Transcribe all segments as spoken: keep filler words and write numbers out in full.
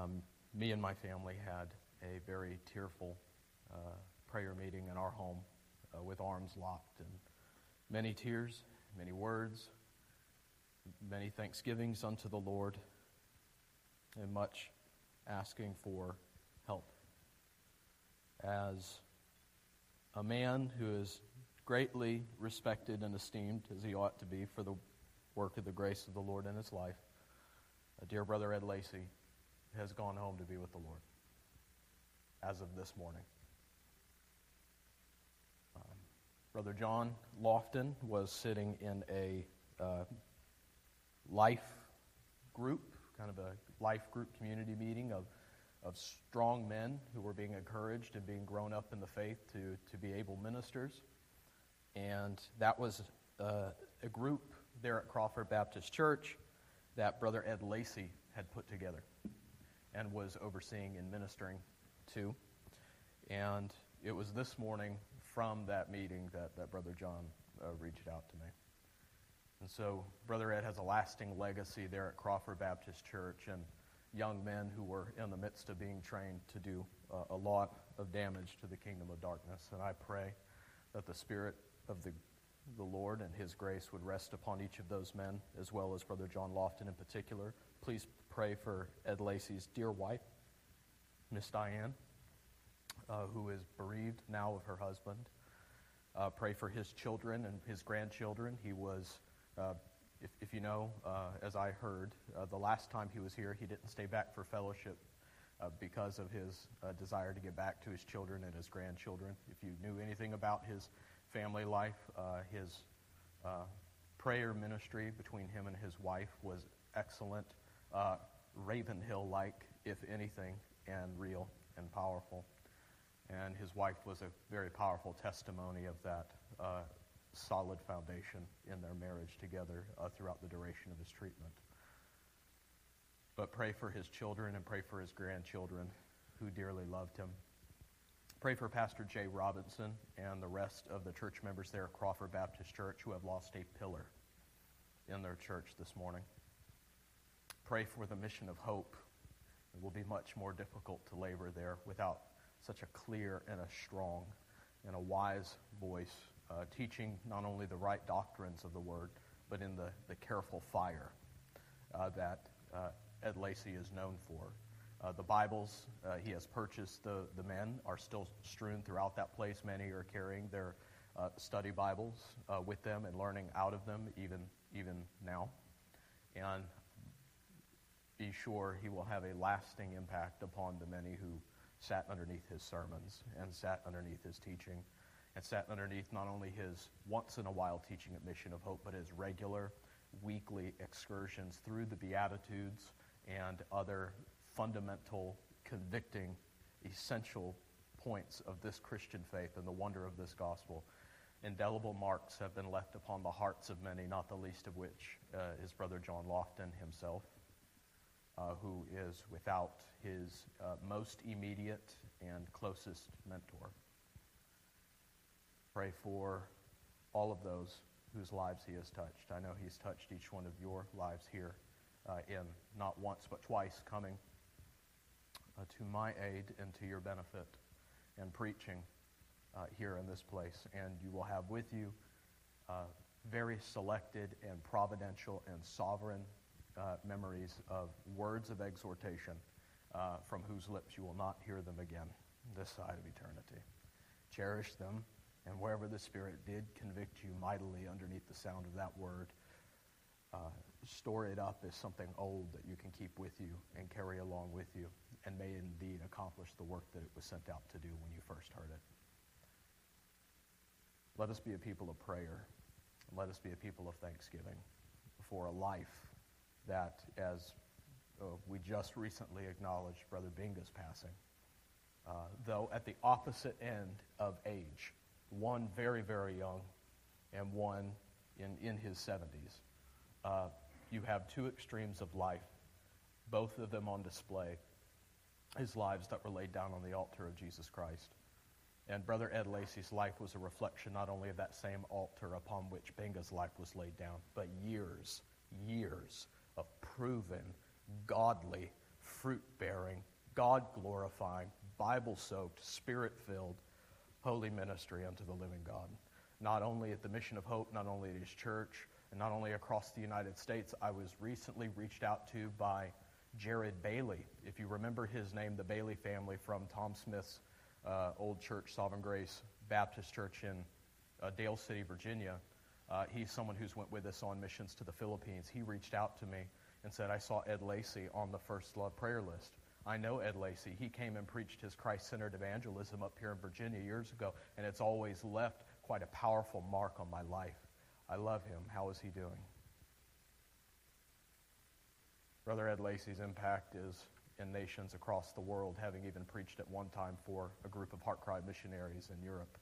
Um, me and my family had a very tearful uh, prayer meeting in our home uh, with arms locked and many tears, many words, many thanksgivings unto the Lord, and much asking for help. As a man who is greatly respected and esteemed, as he ought to be, for the work of the grace of the Lord in his life, a dear brother Ed Lacey has gone home to be with the Lord as of this morning. Um, Brother John Lofton was sitting in a uh, life group, kind of a life group community meeting of, of strong men who were being encouraged and being grown up in the faith to, to be able ministers. And that was uh, a group there at Crawford Baptist Church that Brother Ed Lacey had put together and was overseeing and ministering to. And it was this morning from that meeting that, that Brother John uh, reached out to me. And so Brother Ed has a lasting legacy there at Crawford Baptist Church, and young men who were in the midst of being trained to do uh, a lot of damage to the kingdom of darkness. And I pray that the Spirit of the, the Lord and His grace would rest upon each of those men, as well as Brother John Lofton in particular. Please pray for Ed Lacey's dear wife, Miss Diane, uh, who is bereaved now of her husband. Uh, pray for his children and his grandchildren. He was, uh, if, if you know, uh, as I heard, uh, the last time he was here, he didn't stay back for fellowship uh, because of his uh, desire to get back to his children and his grandchildren. If you knew anything about his family life, uh, his uh, prayer ministry between him and his wife was excellent, uh, Ravenhill-like, if anything, and real and powerful. And his wife was a very powerful testimony of that uh, solid foundation in their marriage together uh, throughout the duration of his treatment. But pray for his children and pray for his grandchildren who dearly loved him. Pray for Pastor Jay Robinson and the rest of the church members there at Crawford Baptist Church who have lost a pillar in their church this morning. Pray for the mission of hope. It will be much more difficult to labor there without such a clear and a strong and a wise voice uh, teaching not only the right doctrines of the Word, but in the, the careful fire uh, that uh, Ed Lacey is known for. Uh, the Bibles uh, he has purchased, the, the men, are still strewn throughout that place. Many are carrying their uh, study Bibles uh, with them and learning out of them even, even now. And be sure he will have a lasting impact upon the many who sat underneath his sermons and sat underneath his teaching and sat underneath not only his once-in-a-while teaching at Mission of Hope, but his regular weekly excursions through the Beatitudes and other fundamental, convicting, essential points of this Christian faith and the wonder of this gospel. Indelible marks have been left upon the hearts of many, not the least of which uh, is Brother John Lofton himself, uh, who is without his uh, most immediate and closest mentor. Pray for all of those whose lives he has touched. I know he's touched each one of your lives here uh, in not once but twice coming uh, to my aid and to your benefit and preaching uh, here in this place. And you will have with you uh, very selected and providential and sovereign uh, memories of words of exhortation uh, from whose lips you will not hear them again this side of eternity. Cherish them. And wherever the Spirit did convict you mightily underneath the sound of that word, uh, store it up as something old that you can keep with you and carry along with you, and may indeed accomplish the work that it was sent out to do when you first heard it. Let us be a people of prayer. Let us be a people of thanksgiving for a life that, as uh, we just recently acknowledged Brother Binga's passing, uh, though at the opposite end of age, one very, very young and one in, in his seventies. Uh, you have two extremes of life, both of them on display, his lives that were laid down on the altar of Jesus Christ. And Brother Ed Lacey's life was a reflection not only of that same altar upon which Binga's life was laid down, but years, years of proven, godly, fruit-bearing, God-glorifying, Bible-soaked, Spirit-filled, holy ministry unto the living God. Not only at the Mission of Hope, not only at his church, and not only across the United States. I was recently reached out to by Jared Bailey. If you remember his name, the Bailey family from Tom Smith's uh, old church, Sovereign Grace Baptist Church in uh, Dale City, Virginia. Uh, he's someone who's went with us on missions to the Philippines. He reached out to me and said, I saw Ed Lacey on the First Love prayer list. I know Ed Lacey. He came and preached his Christ-centered evangelism up here in Virginia years ago, and it's always left quite a powerful mark on my life. I love him. How is he doing? Brother Ed Lacey's impact is in nations across the world, having even preached at one time for a group of Heart Cry missionaries in Europe.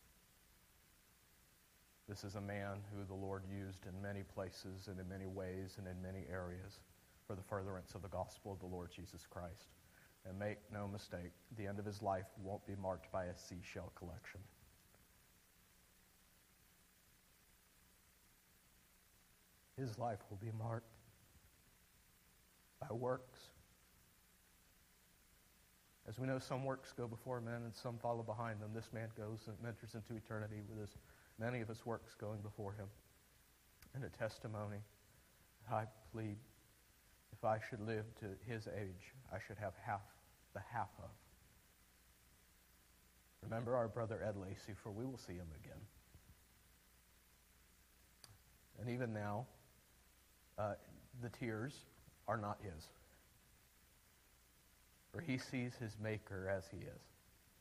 This is a man who the Lord used in many places and in many ways and in many areas for the furtherance of the gospel of the Lord Jesus Christ. And make no mistake, the end of his life won't be marked by a seashell collection. His life will be marked by works. As we know, some works go before men and some follow behind them. This man goes and enters into eternity with his, many of his works going before him. And a testimony, I plead, if I should live to his age, I should have half the half of. Remember our brother Ed Lacey, for we will see him again. And even now, uh, the tears are not his. For he sees his Maker as he is.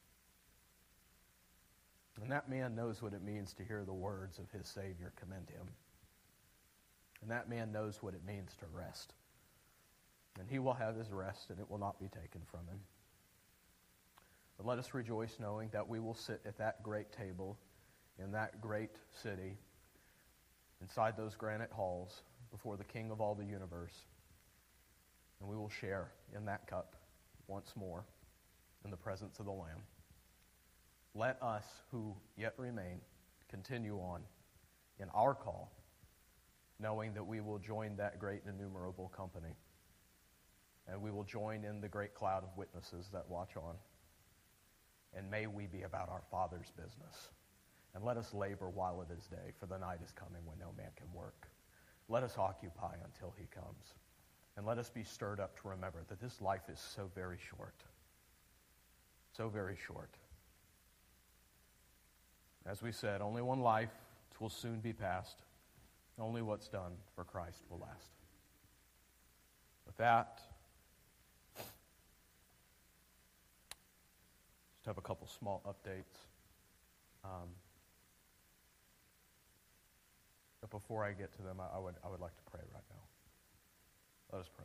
And that man knows what it means to hear the words of his Savior commend him. And that man knows what it means to rest. And he will have his rest, and it will not be taken from him. But let us rejoice knowing that we will sit at that great table in that great city, inside those granite halls, before the King of all the universe. And we will share in that cup once more in the presence of the Lamb. Let us who yet remain continue on in our call, knowing that we will join that great and innumerable company. And we will join in the great cloud of witnesses that watch on. And may we be about our Father's business. And let us labor while it is day, for the night is coming when no man can work. Let us occupy until he comes. And let us be stirred up to remember that this life is so very short. So very short. As we said, only one life, it will soon be past. Only what's done for Christ will last. With that, just have a couple small updates. Um, but before I get to them, I, I would I would like to pray right now. Let us pray.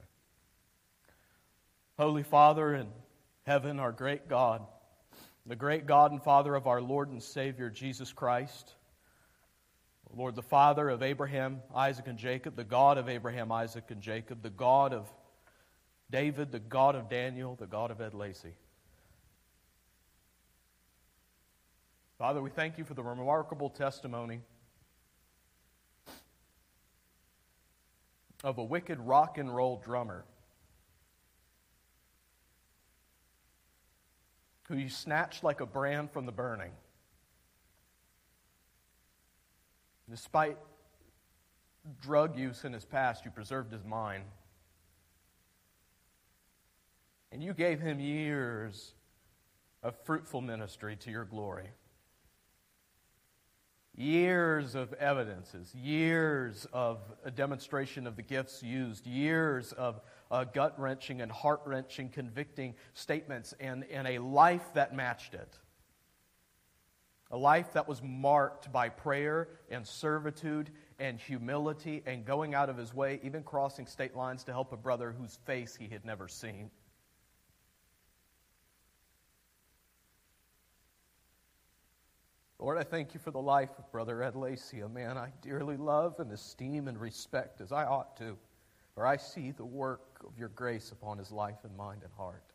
Holy Father in heaven, our great God, the great God and Father of our Lord and Savior, Jesus Christ, Lord, the Father of Abraham, Isaac, and Jacob, the God of Abraham, Isaac, and Jacob, the God of David, the God of Daniel, the God of Ed Lacey. Father, we thank you for the remarkable testimony of a wicked rock and roll drummer who you snatched like a brand from the burning. Despite drug use in his past, you preserved his mind. And you gave him years of fruitful ministry to your glory. Years of evidences, years of a demonstration of the gifts used, years of uh, gut-wrenching and heart-wrenching, convicting statements, and, and a life that matched it. A life that was marked by prayer and servitude and humility and going out of his way, even crossing state lines to help a brother whose face he had never seen. Lord, I thank you for the life of Brother Ed Lacey, a man I dearly love and esteem and respect as I ought to, for I see the work of your grace upon his life and mind and heart.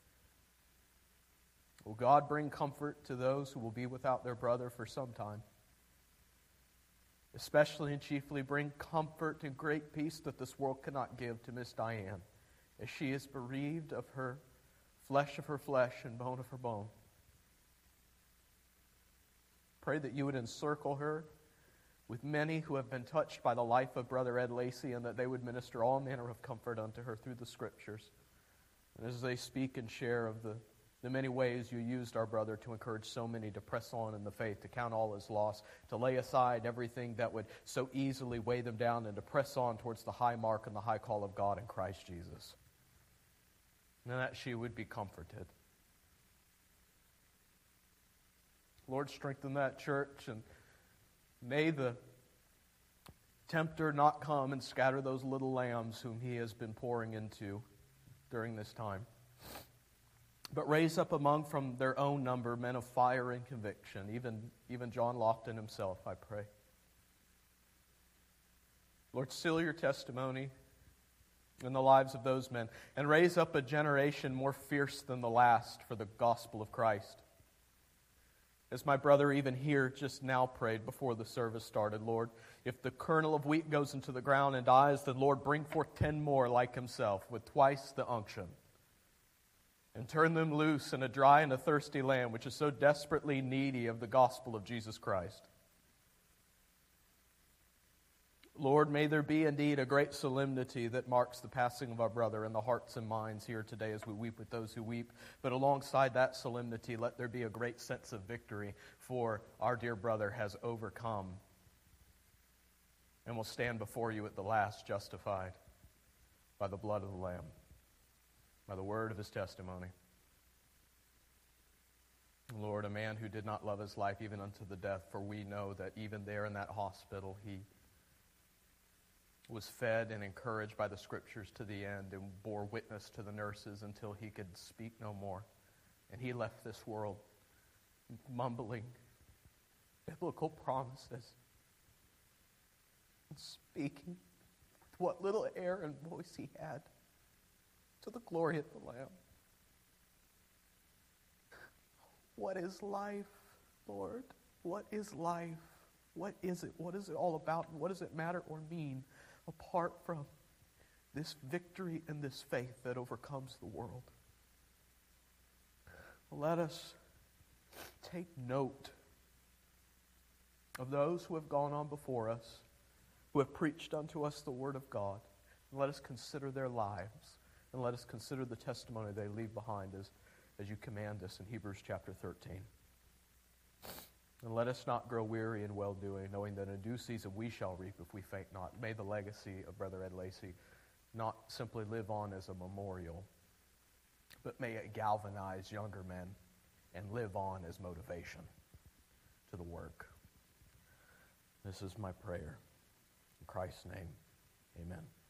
Will God bring comfort to those who will be without their brother for some time? Especially and chiefly bring comfort and great peace that this world cannot give to Miss Diane as she is bereaved of her flesh of her flesh and bone of her bone. Pray that you would encircle her with many who have been touched by the life of Brother Ed Lacey, and that they would minister all manner of comfort unto her through the Scriptures. And as they speak and share of the, the many ways you used our brother to encourage so many to press on in the faith, to count all as loss, to lay aside everything that would so easily weigh them down, and to press on towards the high mark and the high call of God in Christ Jesus. And that she would be comforted. Lord, strengthen that church, and may the tempter not come and scatter those little lambs whom he has been pouring into during this time. But raise up among from their own number men of fire and conviction, even, even John Lofton himself, I pray. Lord, seal your testimony in the lives of those men, and raise up a generation more fierce than the last for the gospel of Christ. As my brother even here just now prayed before the service started, Lord, if the kernel of wheat goes into the ground and dies, then Lord, bring forth ten more like himself with twice the unction, and turn them loose in a dry and a thirsty land which is so desperately needy of the gospel of Jesus Christ. Lord, may there be indeed a great solemnity that marks the passing of our brother in the hearts and minds here today as we weep with those who weep. But alongside that solemnity, let there be a great sense of victory, for our dear brother has overcome and will stand before you at the last justified by the blood of the Lamb, by the word of his testimony. Lord, a man who did not love his life even unto the death, for we know that even there in that hospital he was fed and encouraged by the Scriptures to the end, and bore witness to the nurses until he could speak no more. And he left this world mumbling biblical promises and speaking with what little air and voice he had to the glory of the Lamb. What is life, Lord? What is life? What is it? What is it all about? And what does it matter or mean apart from this victory and this faith that overcomes the world? Let us take note of those who have gone on before us, who have preached unto us the Word of God. And let us consider their lives, and let us consider the testimony they leave behind as, as you command us in Hebrews chapter thirteen. And let us not grow weary in well-doing, knowing that in due season we shall reap if we faint not. May the legacy of Brother Ed Lacey not simply live on as a memorial, but may it galvanize younger men and live on as motivation to the work. This is my prayer. In Christ's name, amen.